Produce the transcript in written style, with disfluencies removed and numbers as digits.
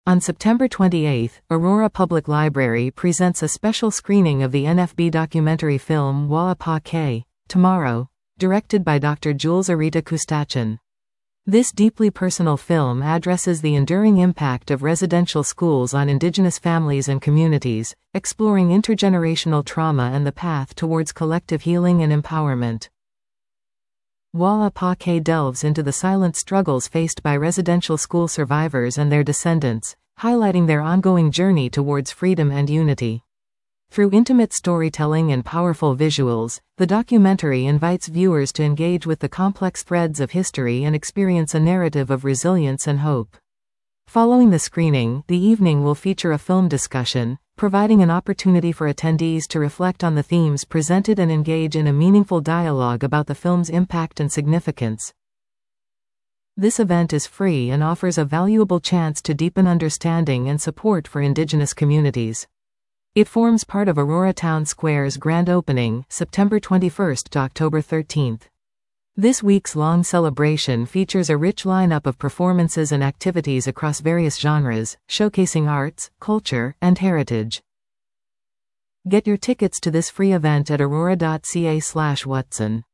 On September 28, Aurora Public Library presents a special screening of the NFB documentary film Wala Pa Kay, Tomorrow, directed by Dr. Jules Arita Kustachin. This deeply personal film addresses the enduring impact of residential schools on Indigenous families and communities, exploring intergenerational trauma and the path towards collective healing and empowerment. Wala Pa Kay delves into the silent struggles faced by residential school survivors and their descendants, highlighting their ongoing journey towards freedom and unity. Through intimate storytelling and powerful visuals, the documentary invites viewers to engage with the complex threads of history and experience a narrative of resilience and hope. Following the screening, the evening will feature a film discussion, providing an opportunity for attendees to reflect on the themes presented and engage in a meaningful dialogue about the film's impact and significance. This event is free and offers a valuable chance to deepen understanding and support for Indigenous communities. It forms part of Aurora Town Square's grand opening, September 21 to October 13. This weeks-long celebration features a rich lineup of performances and activities across various genres, showcasing arts, culture, and heritage. Get your tickets to this free event at aurora.ca/Watson.